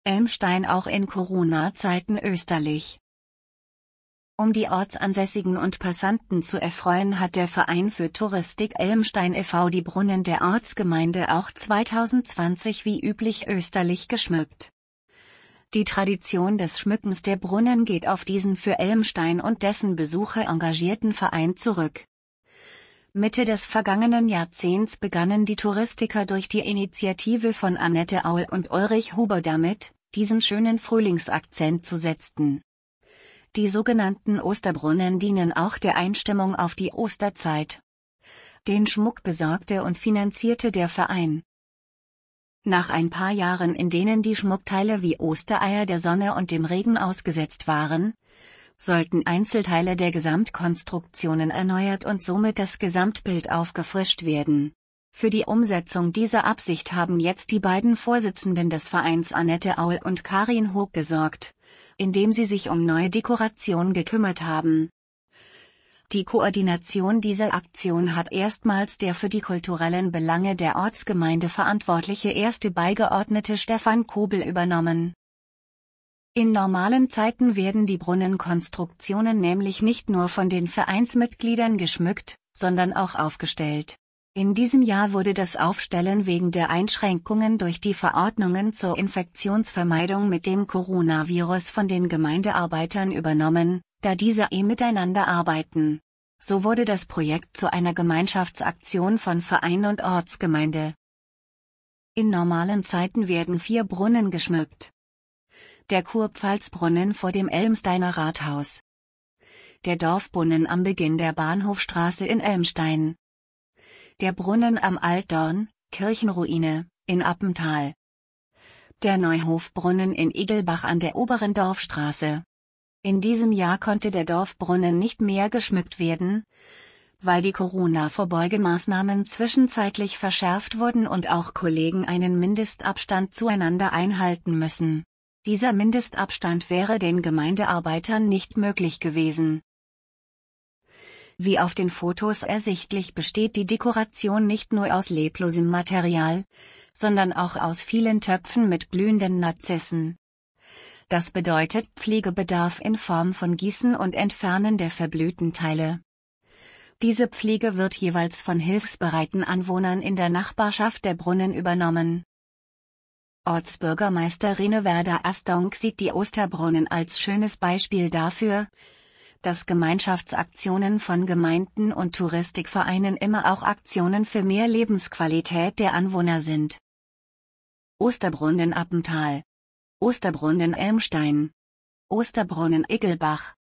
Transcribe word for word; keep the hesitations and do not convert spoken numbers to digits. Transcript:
Elmstein auch in Corona-Zeiten österlich. Um die Ortsansässigen und Passanten zu erfreuen, hat der Verein für Touristik Elmstein e V die Brunnen der Ortsgemeinde auch zweitausendzwanzig wie üblich österlich geschmückt. Die Tradition des Schmückens der Brunnen geht auf diesen für Elmstein und dessen Besucher engagierten Verein zurück. Mitte des vergangenen Jahrzehnts begannen die Touristiker durch die Initiative von Annette Aul und Ulrich Huber damit, diesen schönen Frühlingsakzent zu setzen. Die sogenannten Osterbrunnen dienen auch der Einstimmung auf die Osterzeit. Den Schmuck besorgte und finanzierte der Verein. Nach ein paar Jahren, in denen die Schmuckteile wie Ostereier der Sonne und dem Regen ausgesetzt waren, sollten Einzelteile der Gesamtkonstruktionen erneuert und somit das Gesamtbild aufgefrischt werden. Für die Umsetzung dieser Absicht haben jetzt die beiden Vorsitzenden des Vereins Annette Aul und Karin Hoog gesorgt, indem sie sich um neue Dekoration gekümmert haben. Die Koordination dieser Aktion hat erstmals der für die kulturellen Belange der Ortsgemeinde verantwortliche erste Beigeordnete Stefan Kobel übernommen. In normalen Zeiten werden die Brunnenkonstruktionen nämlich nicht nur von den Vereinsmitgliedern geschmückt, sondern auch aufgestellt. In diesem Jahr wurde das Aufstellen wegen der Einschränkungen durch die Verordnungen zur Infektionsvermeidung mit dem Coronavirus von den Gemeindearbeitern übernommen, da diese eh miteinander arbeiten. So wurde das Projekt zu einer Gemeinschaftsaktion von Verein und Ortsgemeinde. In normalen Zeiten werden vier Brunnen geschmückt. Der Kurpfalzbrunnen vor dem Elmsteiner Rathaus. Der Dorfbrunnen am Beginn der Bahnhofstraße in Elmstein. Der Brunnen am Altdorn, Kirchenruine, in Appental. Der Neuhofbrunnen in Igelbach an der oberen Dorfstraße. In diesem Jahr konnte der Dorfbrunnen nicht mehr geschmückt werden, weil die Corona-Vorbeugemaßnahmen zwischenzeitlich verschärft wurden und auch Kollegen einen Mindestabstand zueinander einhalten müssen. Dieser Mindestabstand wäre den Gemeindearbeitern nicht möglich gewesen. Wie auf den Fotos ersichtlich, besteht die Dekoration nicht nur aus leblosem Material, sondern auch aus vielen Töpfen mit glühenden Narzissen. Das bedeutet Pflegebedarf in Form von Gießen und Entfernen der verblühten Teile. Diese Pflege wird jeweils von hilfsbereiten Anwohnern in der Nachbarschaft der Brunnen übernommen. Ortsbürgermeister Rene Werder-Astonk sieht die Osterbrunnen als schönes Beispiel dafür, dass Gemeinschaftsaktionen von Gemeinden und Touristikvereinen immer auch Aktionen für mehr Lebensqualität der Anwohner sind. Osterbrunnen Appental. Osterbrunnen Elmstein. Osterbrunnen Igelbach.